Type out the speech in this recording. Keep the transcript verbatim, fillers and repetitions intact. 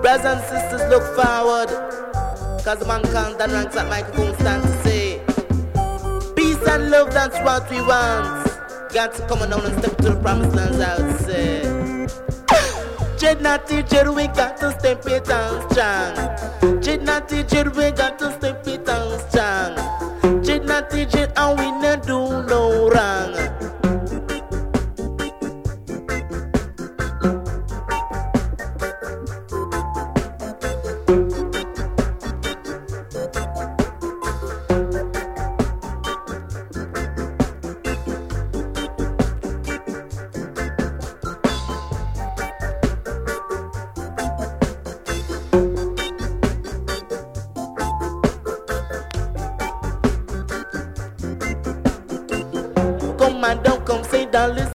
Brothers and sisters, look forward, cause mankind that ranks at microphone stand to say peace and love, that's what we want. Got to come on down and step to the promised lands, I would say. Jid not teacher, we got to step it on strong. Jid not teacher, we got to step it on strong. Jid not teacher, and we not do no wrong. Come and don't come say that listen.